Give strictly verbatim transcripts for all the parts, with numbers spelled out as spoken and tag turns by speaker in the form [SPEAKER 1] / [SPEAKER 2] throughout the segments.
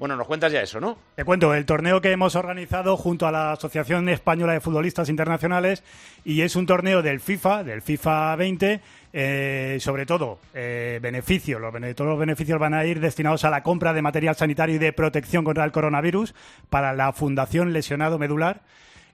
[SPEAKER 1] Bueno, nos cuentas ya eso, ¿no?
[SPEAKER 2] Te cuento, el torneo que hemos organizado junto a la Asociación Española de Futbolistas Internacionales, y es un torneo del FIFA, del FIFA veinte, eh, sobre todo eh, beneficios, los, todos los beneficios van a ir destinados a la compra de material sanitario y de protección contra el coronavirus para la Fundación Lesionado Medular.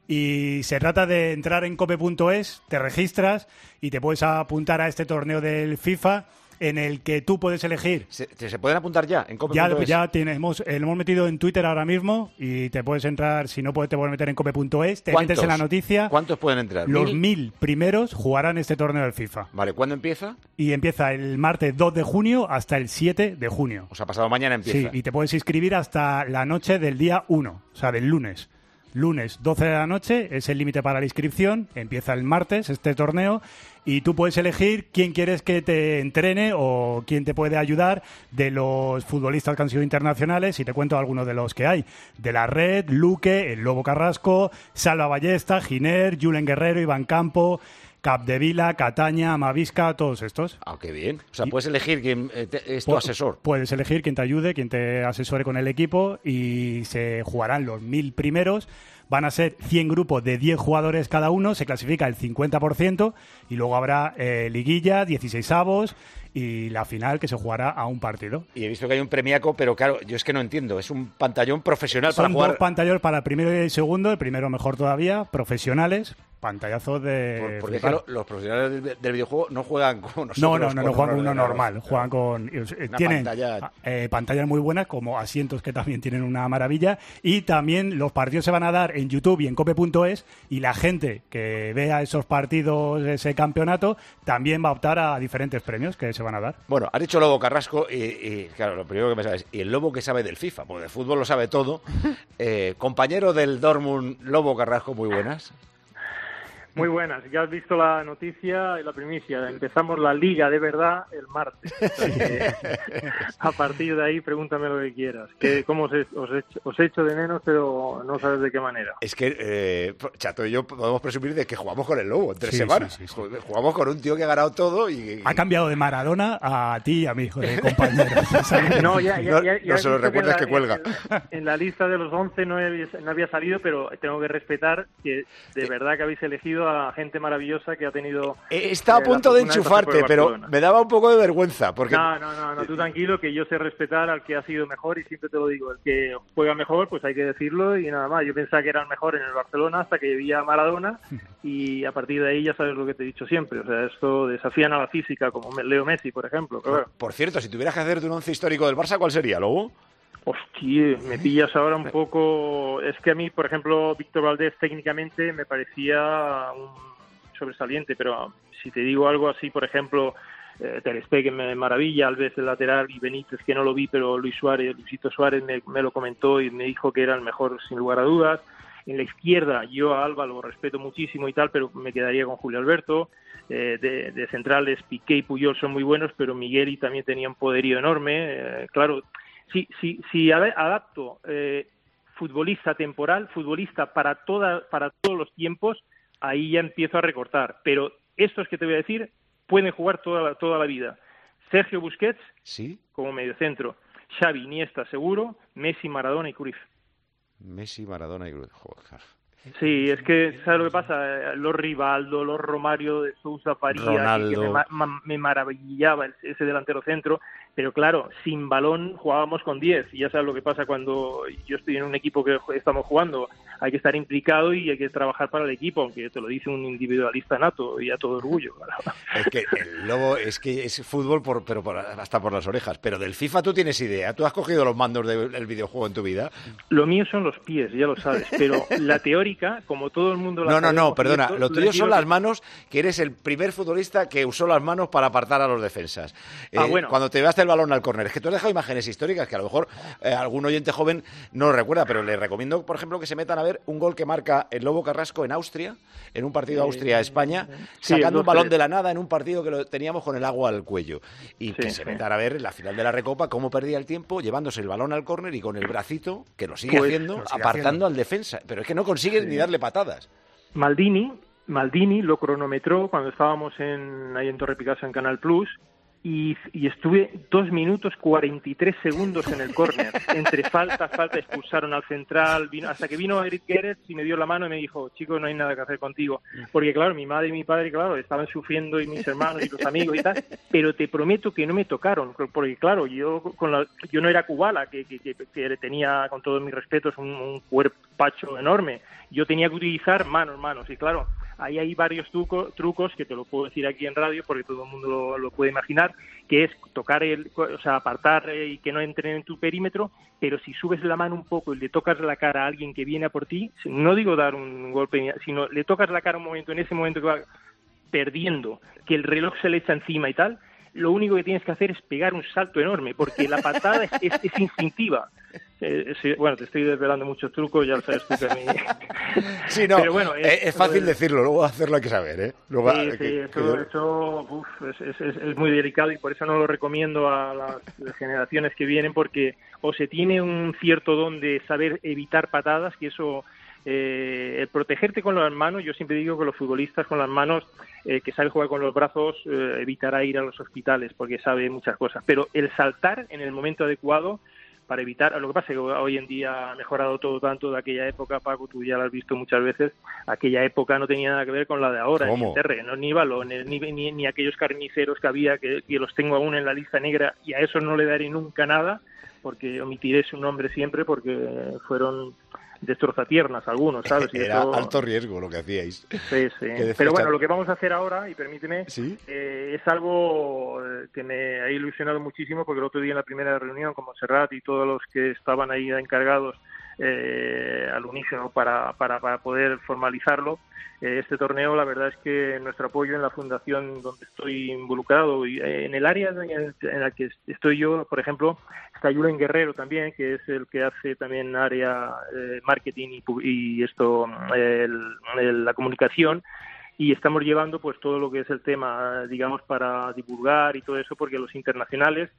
[SPEAKER 2] Y se trata de entrar en cope punto es, te registras y te puedes apuntar a este torneo del FIFA, en el que tú puedes elegir.
[SPEAKER 1] ¿Se, se pueden apuntar ya en cope punto es?
[SPEAKER 2] Ya, ya tenemos, lo hemos metido en Twitter ahora mismo y te puedes entrar, si no puedes, te puedes meter en cope punto es, te metes en la noticia.
[SPEAKER 1] ¿Cuántos pueden entrar?
[SPEAKER 2] Los ¿Mil? mil primeros jugarán este torneo del FIFA.
[SPEAKER 1] Vale, ¿cuándo empieza?
[SPEAKER 2] Y empieza el martes dos de junio hasta el siete de junio.
[SPEAKER 1] O sea, pasado mañana empieza.
[SPEAKER 2] Sí, y te puedes inscribir hasta la noche del día uno, o sea, del lunes. Lunes, doce de la noche, es el límite para la inscripción. Empieza el martes este torneo y tú puedes elegir quién quieres que te entrene o quién te puede ayudar de los futbolistas que han sido internacionales. Y te cuento algunos de los que hay. De la Red, Luque, el Lobo Carrasco, Salva Ballesta, Giner, Julen Guerrero, Iván Campo, Capdevila, Cataña, Amavisca, todos estos.
[SPEAKER 1] Ah, qué bien. O sea, puedes elegir quién eh, te, es tu
[SPEAKER 2] Pu-
[SPEAKER 1] asesor.
[SPEAKER 2] Puedes elegir quién te ayude, quién te asesore con el equipo, y se jugarán los mil primeros. Van a ser cien grupos de diez jugadores cada uno, se clasifica el cincuenta por ciento y luego habrá eh, liguilla, dieciséis avos y la final, que se jugará a un partido.
[SPEAKER 1] Y he visto que hay un premiaco, pero claro, yo es que no entiendo. Es un pantallón profesional
[SPEAKER 2] Son
[SPEAKER 1] para jugar.
[SPEAKER 2] dos pantallos para el primero y el segundo, el primero mejor todavía, profesionales, pantallazos de...
[SPEAKER 1] Por, porque claro, los profesionales del, del videojuego no juegan con nosotros.
[SPEAKER 2] No, no, no, no juegan con uno
[SPEAKER 1] ordenador.
[SPEAKER 2] normal, juegan con... Eh, tienen
[SPEAKER 1] pantalla.
[SPEAKER 2] eh, pantallas muy buenas, como asientos que también tienen una maravilla, y también los partidos se van a dar en YouTube y en cope punto es, y la gente que vea esos partidos, ese campeonato, también va a optar a diferentes premios que se van a dar.
[SPEAKER 1] Bueno, has dicho Lobo Carrasco y, y, claro, lo primero que me sabes, y el Lobo que sabe del FIFA, porque de fútbol lo sabe todo. Eh, compañero del Dortmund, Lobo Carrasco, muy buenas.
[SPEAKER 3] Muy buenas, ya has visto la noticia y la primicia. Empezamos la liga de verdad el martes. O sea que, a partir de ahí, pregúntame lo que quieras. Que cómo os, he, os, he, os he hecho de menos, pero no sabes de qué manera.
[SPEAKER 1] Es que eh, Chato y yo podemos presumir de que jugamos con el Lobo en tres
[SPEAKER 2] Sí,
[SPEAKER 1] semanas.
[SPEAKER 2] sí, sí, sí.
[SPEAKER 1] Jugamos con un tío que ha ganado todo y... y...
[SPEAKER 2] Ha cambiado de Maradona a ti y a mí, de compañero.
[SPEAKER 3] No, ya, ya,
[SPEAKER 1] no,
[SPEAKER 3] ya, ya
[SPEAKER 1] no se lo recuerdas que,
[SPEAKER 3] que,
[SPEAKER 1] cuelga.
[SPEAKER 3] En, en la lista de los once no había, no había salido, pero tengo que respetar que de verdad que habéis elegido a gente maravillosa que ha tenido...
[SPEAKER 1] Está a
[SPEAKER 3] eh,
[SPEAKER 1] punto de enchufarte, pero me daba un poco de vergüenza. Porque...
[SPEAKER 3] No, no, no, no, tú tranquilo, que yo sé respetar al que ha sido mejor y siempre te lo digo, el que juega mejor, pues hay que decirlo y nada más. Yo pensaba que era el mejor en el Barcelona hasta que vi a Maradona y a partir de ahí ya sabes lo que te he dicho siempre. O sea, esto desafían a la física, como Leo Messi, por ejemplo. Pero bueno.
[SPEAKER 1] Por cierto, si tuvieras que hacerte un once histórico del Barça, ¿cuál sería, Lobo?
[SPEAKER 3] Hostia, me pillas ahora un poco... Es que a mí, por ejemplo, Víctor Valdés técnicamente me parecía un sobresaliente, pero si te digo algo así, por ejemplo, eh, Ter Stegen me maravilla, Alves el lateral y Benítez, que no lo vi, pero Luis Suárez, Luisito Suárez me, me lo comentó y me dijo que era el mejor sin lugar a dudas. En la izquierda, yo a Alba lo respeto muchísimo y tal, pero me quedaría con Julio Alberto. Eh, de, de centrales, Piqué y Puyol son muy buenos, pero Migueli también tenía un poderío enorme. Eh, claro, si, si, si adapto eh, futbolista temporal, futbolista para, toda, para todos los tiempos, ahí ya empiezo a recortar. Pero estos que te voy a decir pueden jugar toda la, toda la vida. Sergio Busquets,
[SPEAKER 1] ¿sí?,
[SPEAKER 3] como mediocentro. Xavi, Iniesta, seguro. Messi, Maradona y Cruyff.
[SPEAKER 1] Messi, Maradona y Cruyff. Joder.
[SPEAKER 3] Sí, es que, ¿sabes lo que pasa? Los Rivaldo, los Romario de Sousa, Faría,
[SPEAKER 1] Ronaldo.
[SPEAKER 3] que me, ma- me maravillaba ese delantero centro, pero claro, sin balón jugábamos con diez, y ya sabes lo que pasa cuando yo estoy en un equipo que estamos jugando, hay que estar implicado y hay que trabajar para el equipo, aunque te lo dice un individualista nato y a todo orgullo.
[SPEAKER 1] Es que el Lobo es que es fútbol, por, pero por, hasta por las orejas, pero del FIFA tú tienes idea, tú has cogido los mandos de, del videojuego en tu vida.
[SPEAKER 3] Lo mío son los pies, ya lo sabes, pero la teórica, como todo el mundo la
[SPEAKER 1] No, no, no,
[SPEAKER 3] sabemos,
[SPEAKER 1] perdona,
[SPEAKER 3] esto,
[SPEAKER 1] lo tuyo son
[SPEAKER 3] digo
[SPEAKER 1] las manos, que eres el primer futbolista que usó las manos para apartar a los defensas.
[SPEAKER 3] Ah,
[SPEAKER 1] Eh,
[SPEAKER 3] bueno.
[SPEAKER 1] Cuando te llevaste el balón al córner, es que tú has dejado imágenes históricas que a lo mejor eh, algún oyente joven no lo recuerda, pero le recomiendo, por ejemplo, que se metan a ver un gol que marca el Lobo Carrasco en Austria, en un partido Austria-España,
[SPEAKER 3] sí,
[SPEAKER 1] sacando
[SPEAKER 3] el
[SPEAKER 1] un balón
[SPEAKER 3] dos tres.
[SPEAKER 1] de la nada en un partido que lo teníamos con el agua al cuello. Y
[SPEAKER 3] Sí,
[SPEAKER 1] que se
[SPEAKER 3] sí.
[SPEAKER 1] metan a ver en la final de la Recopa cómo perdía el tiempo llevándose el balón al córner y con el bracito, que lo sigue
[SPEAKER 3] Pues,
[SPEAKER 1] haciendo,
[SPEAKER 2] lo sigue
[SPEAKER 1] apartando
[SPEAKER 2] haciendo.
[SPEAKER 1] al defensa. Pero es que no consigues ni darle patadas.
[SPEAKER 3] Maldini, Maldini lo cronometró cuando estábamos en, ahí en Torre Picasso en Canal Plus Y, y estuve dos minutos cuarenta y tres segundos en el córner. Entre falta, falta, expulsaron al central, vino, hasta que vino Eric Gerets y me dio la mano y me dijo, chico, no hay nada que hacer contigo. Porque claro, mi madre y mi padre, claro, estaban sufriendo, y mis hermanos y los amigos y tal, pero te prometo que no me tocaron, porque claro, yo con la, yo no era Kubala, que, que, que, que tenía, con todos mis respetos, un, un cuerpacho enorme. Yo tenía que utilizar manos, manos, y claro, ahí hay varios trucos, trucos que te lo puedo decir aquí en radio porque todo el mundo lo, lo puede imaginar, que es tocar, el, o sea, apartar y que no entren en tu perímetro, pero si subes la mano un poco y le tocas la cara a alguien que viene a por ti, no digo dar un golpe, sino le tocas la cara un momento, en ese momento que va perdiendo, que el reloj se le echa encima y tal, lo único que tienes que hacer es pegar un salto enorme, porque la patada es, es, es instintiva. Eh, sí, bueno, te estoy desvelando muchos trucos, ya lo sabes tú que a mí...
[SPEAKER 1] Sí, no,
[SPEAKER 3] pero bueno,
[SPEAKER 1] es, es fácil de... decirlo, luego hacerlo hay que saber, ¿eh? Luego,
[SPEAKER 3] sí,
[SPEAKER 1] que,
[SPEAKER 3] sí,
[SPEAKER 1] que
[SPEAKER 3] eso,
[SPEAKER 1] yo...
[SPEAKER 3] eso uf, es, es, es muy delicado y por eso no lo recomiendo a las generaciones que vienen, porque o se tiene un cierto don de saber evitar patadas, que eso... Eh, el protegerte con las manos, yo siempre digo que los futbolistas con las manos, eh, que sabe jugar con los brazos, eh, evitará ir a los hospitales porque sabe muchas cosas, pero el saltar en el momento adecuado para evitar, lo que pasa es que hoy en día ha mejorado todo tanto de aquella época, Paco, tú ya lo has visto muchas veces, aquella época no tenía nada que ver con la de ahora,
[SPEAKER 1] ¿Cómo?
[SPEAKER 3] Ni terrenos, ni balones, ni, ni, ni aquellos carniceros que había, que, que los tengo aún en la lista negra, y a eso no le daré nunca nada, porque omitiré su nombre siempre, porque fueron destrozatiernas algunos, ¿sabes? Y
[SPEAKER 1] Era
[SPEAKER 3] eso...
[SPEAKER 1] alto riesgo lo que hacíais.
[SPEAKER 3] Sí, sí. Pero bueno, lo que vamos a hacer ahora, y permíteme,
[SPEAKER 1] ¿Sí?
[SPEAKER 3] eh, es algo que me ha ilusionado muchísimo, porque el otro día en la primera reunión con Montserrat y todos los que estaban ahí encargados eh, al unísono para, para, para poder formalizarlo, eh, este torneo, la verdad es que nuestro apoyo en la fundación donde estoy involucrado y en el área en, en la que estoy yo, por ejemplo, está Julen Guerrero también, que es el que hace también área eh, marketing y, y esto, el, el, la comunicación, y estamos llevando pues todo lo que es el tema, digamos, para divulgar y todo eso, porque los internacionales,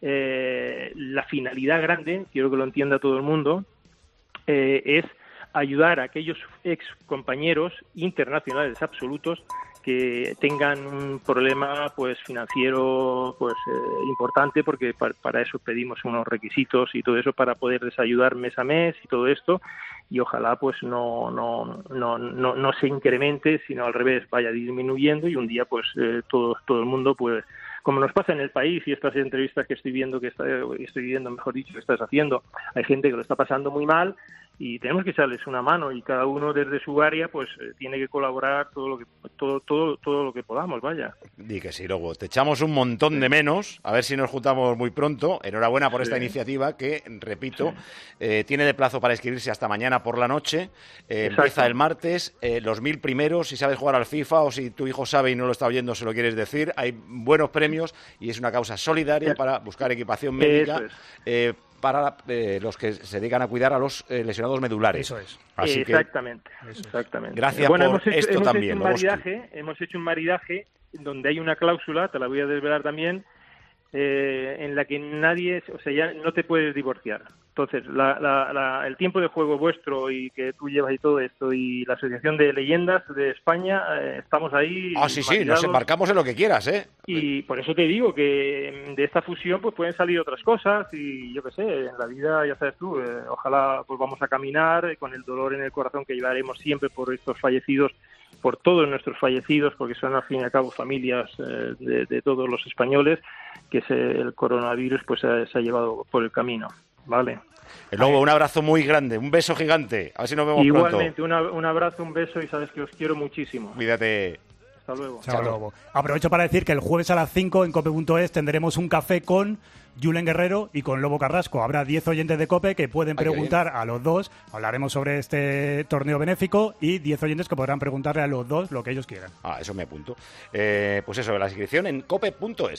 [SPEAKER 3] eh, la finalidad grande, quiero que lo entienda todo el mundo, eh, es ayudar a aquellos ex compañeros internacionales absolutos que tengan un problema pues financiero pues eh, importante, porque para, para eso pedimos unos requisitos y todo eso para poderles ayudar mes a mes y todo esto, y ojalá pues no no no no, no se incremente, sino al revés, vaya disminuyendo, y un día pues eh, todo todo el mundo pues, como nos pasa en el país, y estas entrevistas que estoy viendo que está, estoy viendo mejor dicho que estás haciendo, hay gente que lo está pasando muy mal y tenemos que echarles una mano, y cada uno desde su área pues eh, tiene que colaborar todo lo que todo todo todo lo que podamos, vaya.
[SPEAKER 1] Di que sí, luego te echamos un montón de menos, a ver si nos juntamos muy pronto. Enhorabuena por sí. esta iniciativa que, repito, sí. eh, tiene de plazo para inscribirse hasta mañana por la noche, eh, empieza el martes, eh, los mil primeros, si sabes jugar al FIFA o si tu hijo sabe y no lo está oyendo se lo quieres decir, hay buenos premios y es una causa solidaria para buscar equipación médica. Eh, para eh, los que se dedican a cuidar a los eh, lesionados medulares.
[SPEAKER 2] Eso es.
[SPEAKER 1] Así
[SPEAKER 3] exactamente,
[SPEAKER 1] que,
[SPEAKER 3] exactamente.
[SPEAKER 1] Gracias
[SPEAKER 3] bueno,
[SPEAKER 1] por
[SPEAKER 3] hemos hecho,
[SPEAKER 1] esto
[SPEAKER 3] hemos
[SPEAKER 1] también.
[SPEAKER 3] Hecho un maridaje, hemos hecho un maridaje donde hay una cláusula, te la voy a desvelar también, eh, en la que nadie, o sea, ya no te puedes divorciar. Entonces, la, la, la, el tiempo de juego vuestro y que tú llevas y todo esto, y la Asociación de Leyendas de España, eh, estamos ahí.
[SPEAKER 1] Ah, sí, sí, nos embarcamos en lo que quieras, ¿eh?
[SPEAKER 3] Y por eso te digo que de esta fusión pues pueden salir otras cosas, y yo qué sé, en la vida, ya sabes tú, eh, ojalá pues vamos a caminar con el dolor en el corazón que llevaremos siempre por estos fallecidos, por todos nuestros fallecidos, porque son al fin y al cabo familias eh, de, de todos los españoles, que se, el coronavirus pues se, se ha llevado por el camino. Vale.
[SPEAKER 1] El Lobo, un abrazo muy grande, un beso gigante. A ver si nos vemos
[SPEAKER 3] Igualmente,
[SPEAKER 1] pronto.
[SPEAKER 3] Igualmente, un abrazo, un beso, y sabes que os quiero muchísimo.
[SPEAKER 1] Cuídate.
[SPEAKER 3] Hasta luego.
[SPEAKER 2] Chao, Lobo. Aprovecho para decir que el jueves a las cinco en cope punto es tendremos un café con Julen Guerrero y con Lobo Carrasco. Habrá diez oyentes de COPE que pueden Ay, preguntar a los dos. Hablaremos sobre este torneo benéfico y diez oyentes que podrán preguntarle a los dos lo que ellos quieran.
[SPEAKER 1] Ah, eso me apunto. Eh, pues eso, la inscripción en cope punto es.